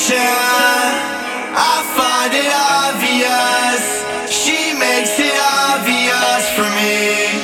attention. I find it obvious. She makes it obvious for me.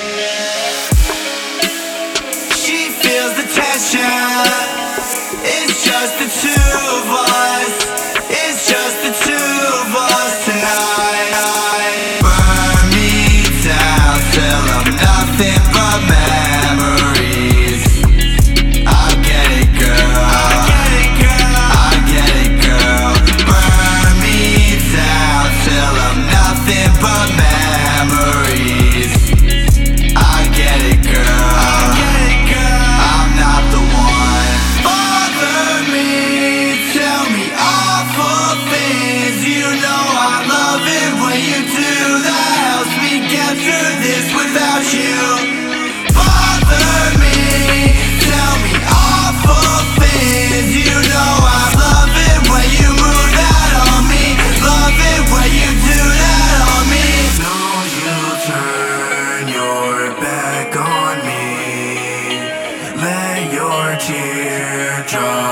She feels the tension. It's just the two of us. It's just the two of us tonight. Burn me down till I'm nothing but memories. I get it, girl. I get it, girl. Burn me down till I'm nothing but memories. I get it, girl. I'm not the one. Bother me, tell me awful things. You know I love it when you do that. Helps me get through this without you. Bother me, tell me awful things. You know I love it when you move that on me. Love it when you do that on me. No, you turn your back on me. Let your teardrops